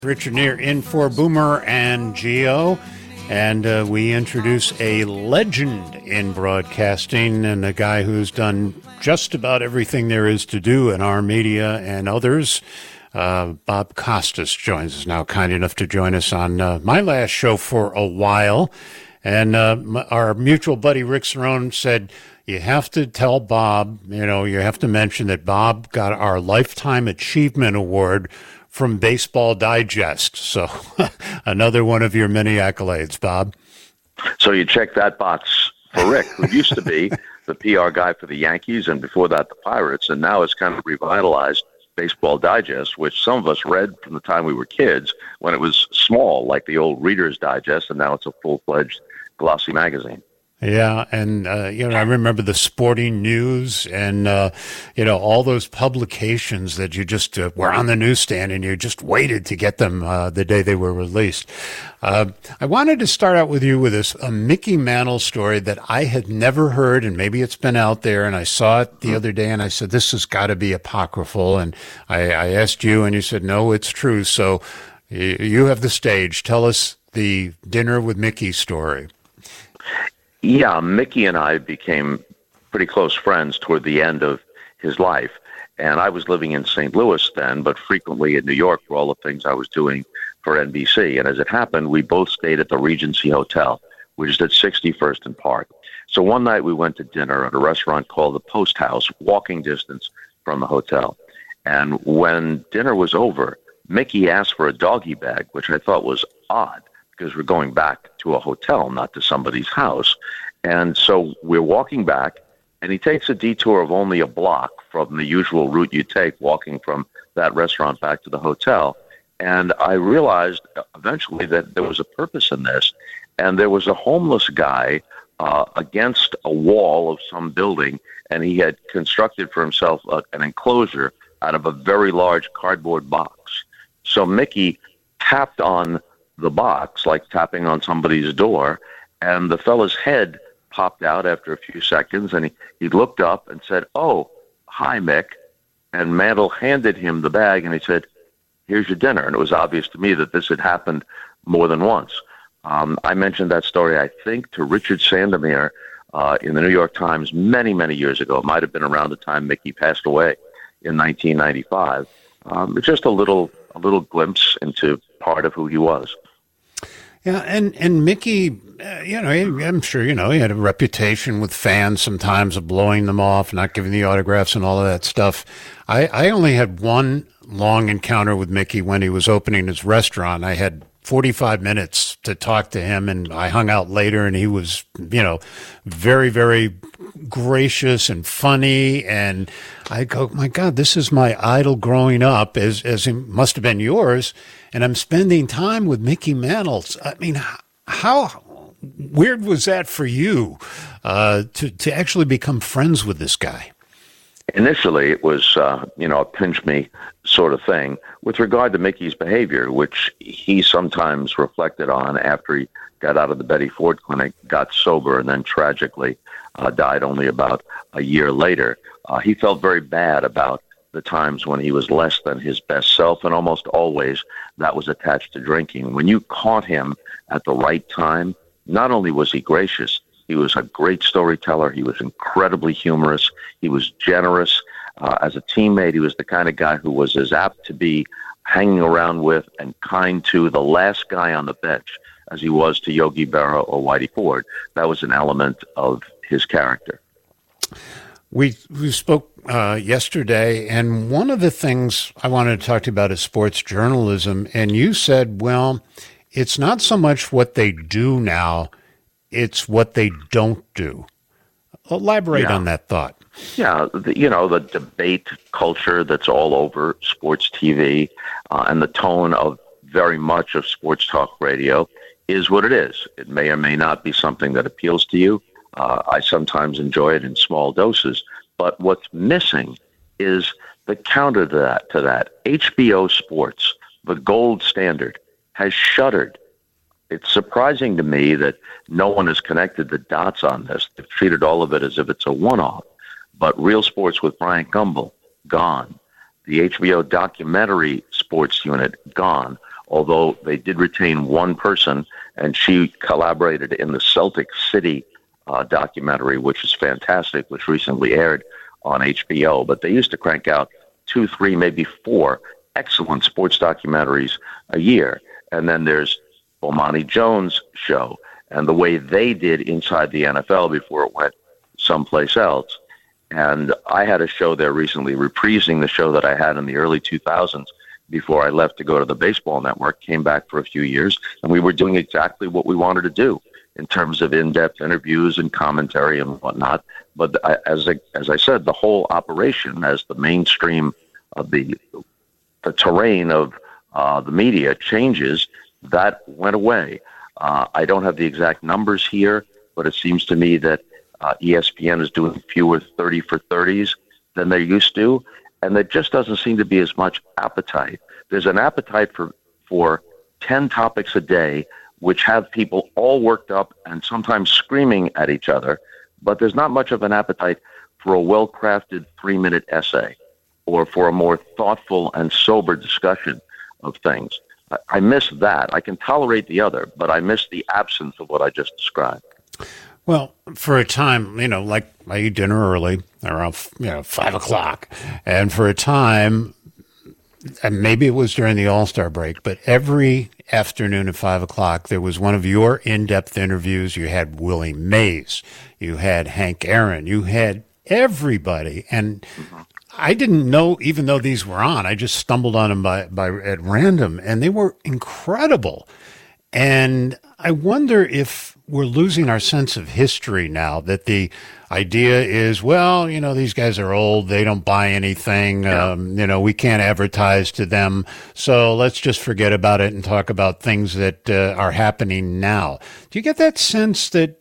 Richard Neer in for Boomer and Geo, and we introduce a legend in broadcasting and a guy who's done just about everything there is to do in our media and others. Bob Costas joins us now, kind enough to join us on my last show for a while. And our mutual buddy Rick Cerrone said, you have to tell Bob, you have to mention that Bob got our Lifetime Achievement Award from Baseball Digest. So another one of your many accolades, Bob. So you check that box for Rick, who used to be the PR guy for the Yankees and before that the Pirates, and now it's kind of revitalized Baseball Digest, which some of us read from the time we were kids when it was small, like the old Reader's Digest, and now it's a full-fledged glossy magazine. Yeah, and, I remember the Sporting News and, all those publications that you just were on the newsstand and you just waited to get them the day they were released. I wanted to start out with you with a Mickey Mantle story that I had never heard, and maybe it's been out there, and I saw it the other day, and I said, this has got to be apocryphal, and I asked you, and you said, no, it's true. So you have the stage. Tell us the Dinner with Mickey story. Yeah, Mickey and I became pretty close friends toward the end of his life. And I was living in St. Louis then, but frequently in New York for all the things I was doing for NBC. And as it happened, we both stayed at the Regency Hotel, which is at 61st and Park. So one night we went to dinner at a restaurant called the Post House, walking distance from the hotel. And when dinner was over, Mickey asked for a doggy bag, which I thought was odd, because we're going back to a hotel, not to somebody's house. And so we're walking back, and he takes a detour of only a block from the usual route you take walking from that restaurant back to the hotel. And I realized eventually that there was a purpose in this. And there was a homeless guy against a wall of some building, and he had constructed for himself an enclosure out of a very large cardboard box. So Mickey tapped on the box, like tapping on somebody's door, and the fella's head popped out after a few seconds, and he looked up and said, "Oh, hi, Mick." And Mantle handed him the bag, and he said, "Here's your dinner." And it was obvious to me that this had happened more than once. I mentioned that story, I think, to Richard Sandomir in the New York Times many, many years ago. It might have been around the time Mickey passed away in 1995. It's just a little glimpse into part of who he was. Yeah, and Mickey, I'm sure, he had a reputation with fans sometimes of blowing them off, not giving the autographs and all of that stuff. I only had one long encounter with Mickey when he was opening his restaurant. I had 45 minutes to talk to him, and I hung out later, and he was, very, very gracious and funny. And I go, my God, this is my idol growing up, as it must have been yours. And I'm spending time with Mickey Mantle. I mean, how weird was that for you to actually become friends with this guy? Initially, it was, a pinch me sort of thing with regard to Mickey's behavior, which he sometimes reflected on after he got out of the Betty Ford Clinic, got sober, and then tragically died only about a year later. He felt very bad about the times when he was less than his best self, and almost always that was attached to drinking. When you caught him at the right time, not only was he gracious, he was a great storyteller. He was incredibly humorous. He was generous. As a teammate, he was the kind of guy who was as apt to be hanging around with and kind to the last guy on the bench as he was to Yogi Berra or Whitey Ford. That was an element of his character. We spoke yesterday, and one of the things I wanted to talk to you about is sports journalism. And you said, well, it's not so much what they do now, it's what they don't do. Elaborate on that thought. Yeah, the debate culture that's all over sports TV and the tone of very much of sports talk radio is what it is. It may or may not be something that appeals to you. I sometimes enjoy it in small doses. But what's missing is the counter to that. HBO Sports, the gold standard, has shuttered. It's surprising to me that no one has connected the dots on this. They've treated all of it as if it's a one-off. But Real Sports with Bryant Gumbel, gone. The HBO documentary sports unit, gone. although they did retain one person, and she collaborated in the Celtic City documentary, which is fantastic, which recently aired on HBO. But they used to crank out 2, 3, maybe 4 excellent sports documentaries a year. And then there's Bomani Jones' show and the way they did inside the NFL before it went someplace else. And I had a show there recently reprising the show that I had in the early 2000s before I left to go to the Baseball Network, came back for a few years, and we were doing exactly what we wanted to do in terms of in-depth interviews and commentary and whatnot. But as I said, the whole operation, as the mainstream of the terrain of the media changes, that went away. I don't have the exact numbers here, but it seems to me that ESPN is doing fewer 30 for 30s than they used to, and there just doesn't seem to be as much appetite. There's an appetite for 10 topics a day, which have people all worked up and sometimes screaming at each other, but there's not much of an appetite for a well-crafted 3-minute essay or for a more thoughtful and sober discussion of things. I miss that. I can tolerate the other, but I miss the absence of what I just described. Well, for a time, like I eat dinner early, around 5 o'clock, and for a time, and maybe it was during the All-Star break, but every afternoon at 5 o'clock, there was one of your in-depth interviews. You had Willie Mays, you had Hank Aaron, you had everybody, and I didn't know, even though these were on, I just stumbled on them by at random, and they were incredible. And I wonder if we're losing our sense of history now, that the idea is, well, these guys are old, they don't buy anything, we can't advertise to them, so let's just forget about it and talk about things that are happening now. Do you get that sense that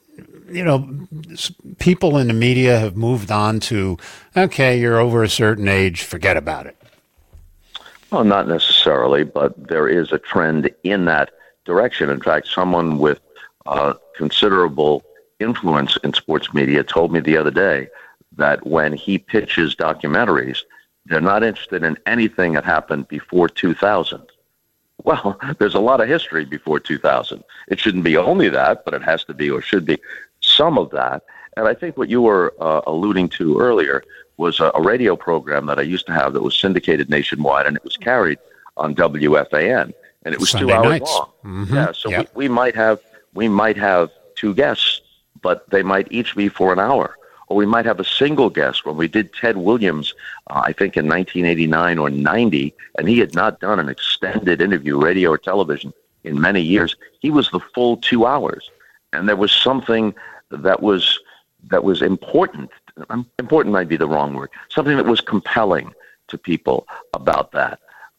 people in the media have moved on to, okay, you're over a certain age, forget about it? Well, not necessarily, but there is a trend in that direction. In fact, someone with considerable influence in sports media told me the other day that when he pitches documentaries, they're not interested in anything that happened before 2000. Well, there's a lot of history before 2000. It shouldn't be only that, but it has to be, or should be, some of that. And I think what you were alluding to earlier was a radio program that I used to have that was syndicated nationwide, and it was carried on WFAN, and it was Sunday 2 hours nights. Long. Mm-hmm. Yeah, so yep. we might have 2 guests, but they might each be for an hour. Or we might have a single guest. When we did Ted Williams, I think in 1989 or 90, and he had not done an extended interview, radio or television, in many years, he was the full 2 hours. And there was something that was important. Important might be the wrong word. Something that was compelling to people about that.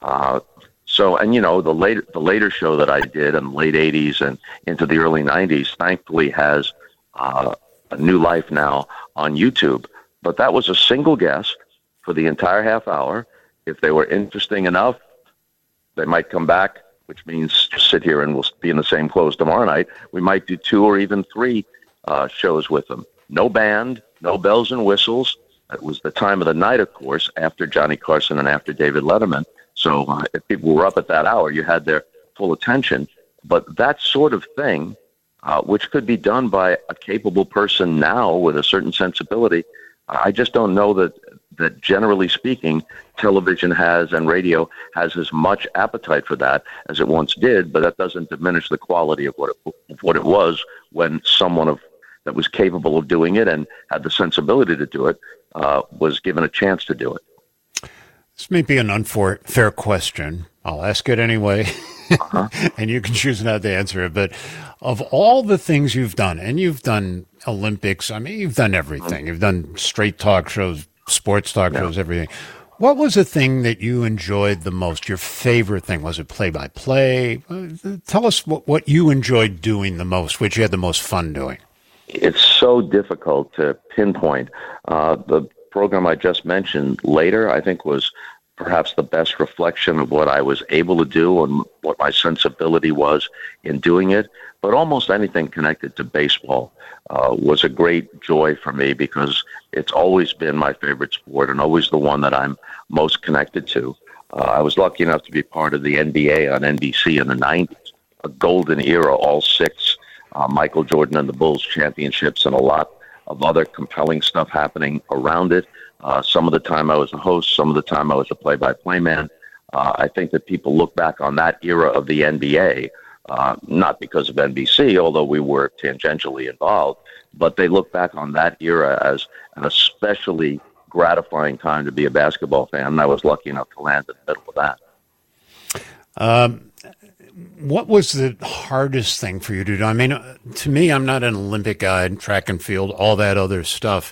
The later show that I did in the late 80s and into the early 90s, thankfully has a new life now on YouTube. But that was a single guest for the entire half hour. If they were interesting enough, they might come back, which means just sit here and we'll be in the same clothes tomorrow night. We might do 2 or even 3 shows with them. No band, no bells and whistles. It was the time of the night, of course, after Johnny Carson and after David Letterman. So if people were up at that hour, you had their full attention. But that sort of thing, which could be done by a capable person now with a certain sensibility, I just don't know that generally speaking, television has and radio has as much appetite for that as it once did, but that doesn't diminish the quality of what it was when someone that was capable of doing it and had the sensibility to do it was given a chance to do it. This may be an unfair question. I'll ask it anyway, and you can choose not to answer it. But of all the things you've done, and you've done Olympics, I mean, you've done everything. You've done straight talk shows, sports talk shows, everything. What was the thing that you enjoyed the most? Your favorite thing? Was it play-by-play? Tell us what you enjoyed doing the most, which you had the most fun doing. It's so difficult to pinpoint. The program I just mentioned later, I think, was perhaps the best reflection of what I was able to do and what my sensibility was in doing it. But almost anything connected to baseball was a great joy for me because it's always been my favorite sport and always the one that I'm most connected to. I was lucky enough to be part of the NBA on NBC in the 90s, a golden era, all six Michael Jordan and the Bulls championships and a lot of other compelling stuff happening around it. Some of the time I was a host, some of the time I was a play-by-play man. I think that people look back on that era of the NBA, not because of NBC, although we were tangentially involved, but they look back on that era as an especially gratifying time to be a basketball fan, and I was lucky enough to land in the middle of that. What was the hardest thing for you to do? I mean, to me, I'm not an Olympic guy, track and field, all that other stuff.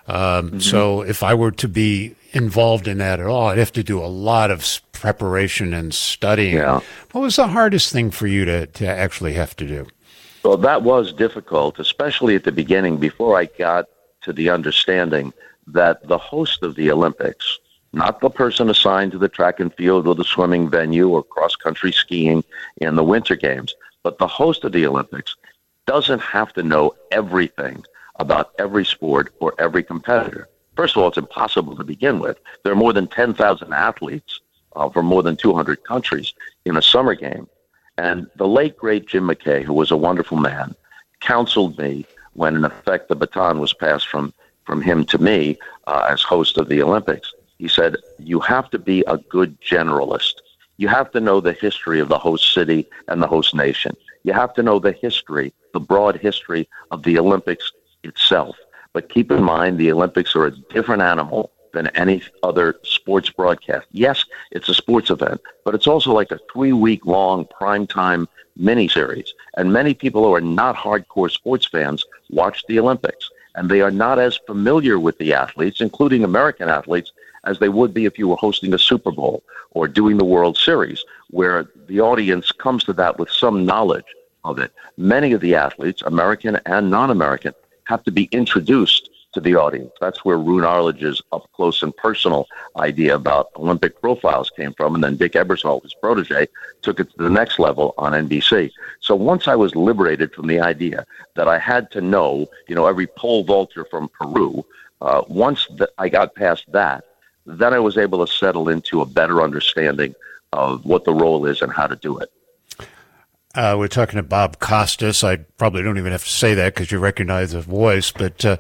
So if I were to be involved in that at all, I'd have to do a lot of preparation and studying. Yeah. What was the hardest thing for you to actually have to do? Well, that was difficult, especially at the beginning, before I got to the understanding that the host of the Olympics, not the person assigned to the track and field or the swimming venue or cross-country skiing in the Winter Games, but the host of the Olympics doesn't have to know everything about every sport or every competitor. First of all, it's impossible to begin with. There are more than 10,000 athletes from more than 200 countries in a summer game. And the late, great Jim McKay, who was a wonderful man, counseled me when, in effect, the baton was passed from him to me as host of the Olympics. He said, you have to be a good generalist. You have to know the history of the host city and the host nation. You have to know the history, the broad history of the Olympics itself. But keep in mind, the Olympics are a different animal than any other sports broadcast. Yes, it's a sports event, but it's also like a 3-week-long primetime miniseries. And many people who are not hardcore sports fans watch the Olympics, and they are not as familiar with the athletes, including American athletes, as they would be if you were hosting a Super Bowl or doing the World Series, where the audience comes to that with some knowledge of it. Many of the athletes, American and non-American, have to be introduced to the audience. That's where Roone Arledge's up close and personal idea about Olympic profiles came from, and then Dick Ebersol, his protege, took it to the next level on NBC. So once I was liberated from the idea that I had to know, every pole vaulter from Peru, once I got past that, then I was able to settle into a better understanding of what the role is and how to do it. We're talking to Bob Costas. I probably don't even have to say that because you recognize his voice, but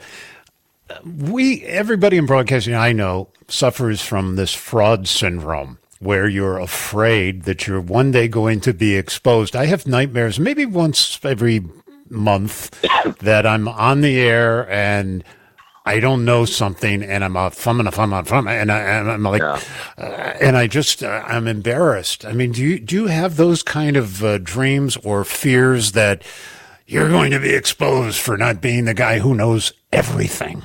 everybody in broadcasting I know suffers from this fraud syndrome where you're afraid that you're one day going to be exposed. I have nightmares maybe once every month that I'm on the air and I don't know something and I'm and I'm like, and I'm embarrassed. I mean, do you have those kind of dreams or fears that you're going to be exposed for not being the guy who knows everything?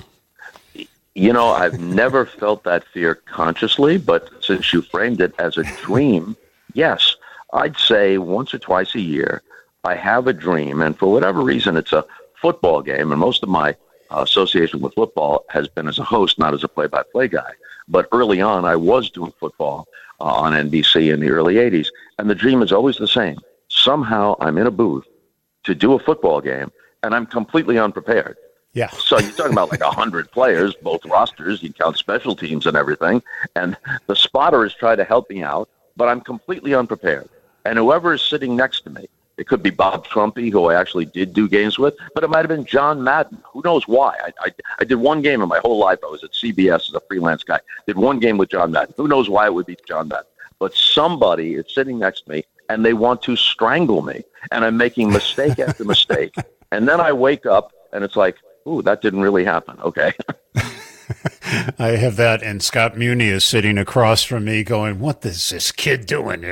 I've never felt that fear consciously, but since you framed it as a dream, yes, I'd say once or twice a year, I have a dream, and for whatever reason, it's a football game, and most of my association with football has been as a host, not as a play-by-play guy. But early on, I was doing football on NBC in the early 80s, and the dream is always the same. Somehow I'm in a booth to do a football game, and I'm completely unprepared. Yeah. So you're talking about like 100 players, both rosters, you count special teams and everything, and the spotter is trying to help me out, but I'm completely unprepared. And whoever is sitting next to me, it could be Bob Trumpy, who I actually did do games with, but it might have been John Madden. Who knows why? I did one game in my whole life. I was at CBS as a freelance guy. Did one game with John Madden. Who knows why it would be John Madden? But somebody is sitting next to me, and they want to strangle me, and I'm making mistake after mistake. And then I wake up, and it's like, ooh, that didn't really happen. Okay. I have that, and Scott Muni is sitting across from me going, what is this kid doing,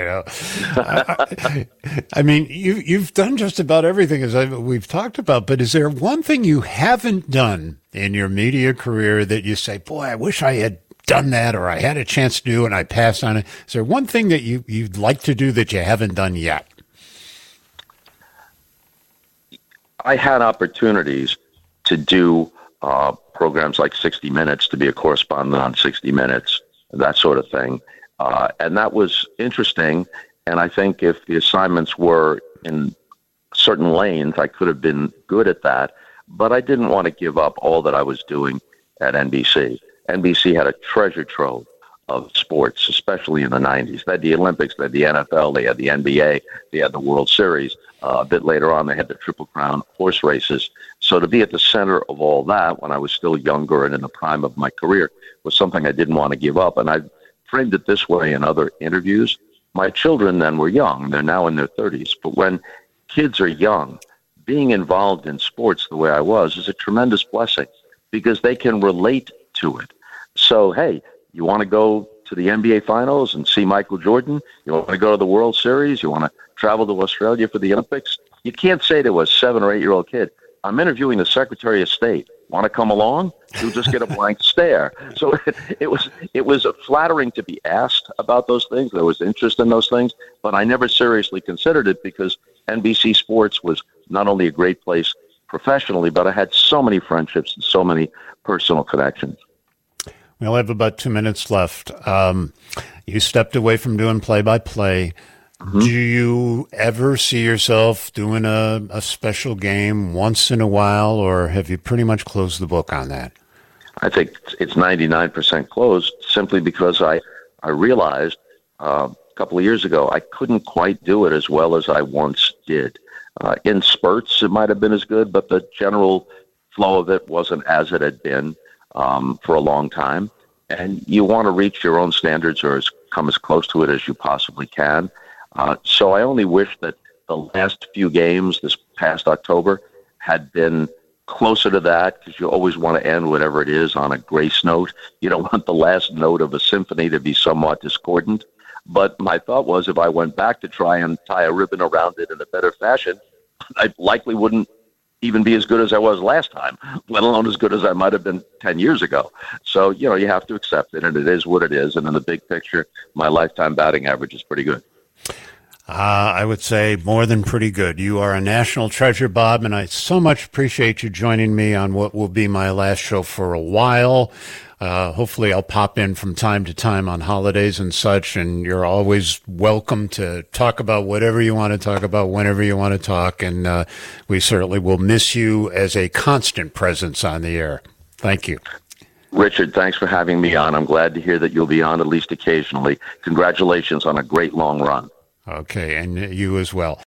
I mean, you've done just about everything as we've talked about, but is there one thing you haven't done in your media career that you say, boy, I wish I had done that, or I had a chance to do and I passed on it? Is there one thing that you'd like to do that you haven't done yet? I had opportunities to do programs like 60 Minutes, to be a correspondent on 60 Minutes, that sort of thing. And that was interesting. And I think if the assignments were in certain lanes, I could have been good at that. But I didn't want to give up all that I was doing at NBC. NBC had a treasure trove of sports, especially in the 90s. They had the Olympics, they had the NFL, they had the NBA, they had the World Series. A bit later on, they had the Triple Crown horse races. So to be at the center of all that when I was still younger and in the prime of my career was something I didn't want to give up. And I framed it this way in other interviews. My children then were young. They're now in their 30s. But when kids are young, being involved in sports the way I was is a tremendous blessing because they can relate to it. So, hey, you want to go to the NBA Finals and see Michael Jordan? You want to go to the World Series? You want to travel to Australia for the Olympics? You can't say to a 7 or 8 year old kid, I'm interviewing the Secretary of State. Want to come along? You'll just get a blank stare. So it was flattering to be asked about those things. There was interest in those things, but I never seriously considered it because NBC Sports was not only a great place professionally, but I had so many friendships and so many personal connections. We only have about 2 minutes left. You stepped away from doing play-by-play. Mm-hmm. Do you ever see yourself doing a special game once in a while, or have you pretty much closed the book on that? I think it's 99% closed simply because I realized a couple of years ago I couldn't quite do it as well as I once did. In spurts, it might have been as good, but the general flow of it wasn't as it had been for a long time. And you want to reach your own standards or come as close to it as you possibly can. So I only wish that the last few games this past October had been closer to that, because you always want to end whatever it is on a grace note. You don't want the last note of a symphony to be somewhat discordant. But my thought was if I went back to try and tie a ribbon around it in a better fashion, I likely wouldn't even be as good as I was last time, let alone as good as I might have been 10 years ago. So, you have to accept it, and it is what it is. And in the big picture, my lifetime batting average is pretty good. I would say more than pretty good. You are a national treasure, Bob, and I so much appreciate you joining me on what will be my last show for a while. Hopefully I'll pop in from time to time on holidays and such, and you're always welcome to talk about whatever you want to talk about, whenever you want to talk, and we certainly will miss you as a constant presence on the air. Thank you. Richard, thanks for having me on. I'm glad to hear that you'll be on at least occasionally. Congratulations on a great long run. Okay, and you as well.